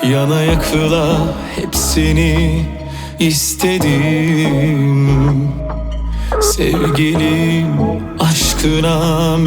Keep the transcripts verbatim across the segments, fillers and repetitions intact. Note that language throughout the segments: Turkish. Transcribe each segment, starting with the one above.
Yana yakıla hep seni istedim. Sevgilim, aşkına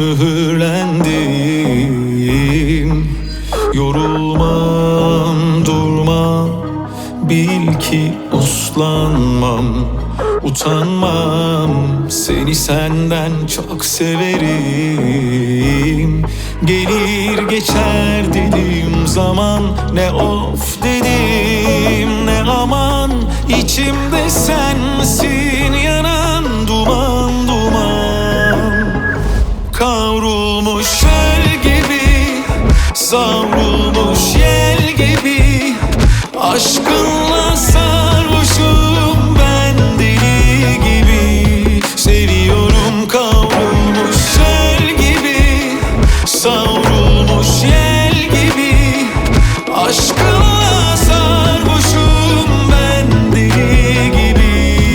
mühürlendim. Yorulmam, durmam, bil ki uslanmam, utanmam. Seni senden çok severim. Gelir geçer dediğim zaman ne of dedim ne aman. İçimde sensin yanan duman duman. Kavrulmuş el gibi, savrulmuş yel gibi. Aşkınla sarhoşum ben deli gibi. Seviyorum kavrulmuş el gibi, savrulmuş yel gibi. Aşkınla sarhoşum ben deli gibi.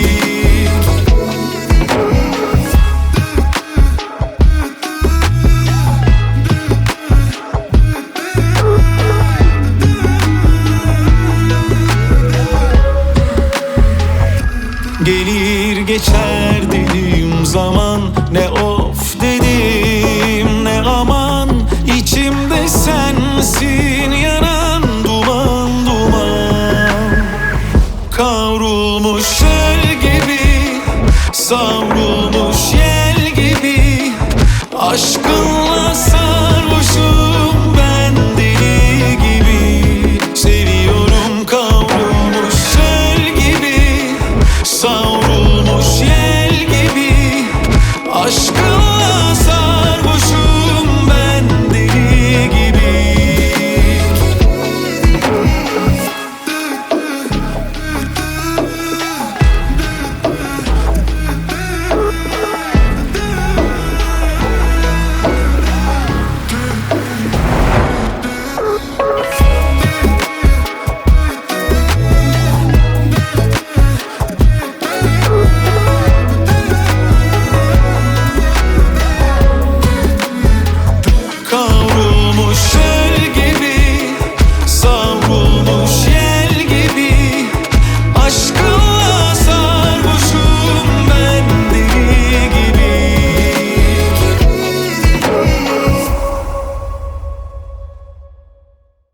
Gelir geçer dediğim zaman ne of dedim ne aman. İçimde sensin yanan duman duman. Kavrulmuş el gibi, savrulmuş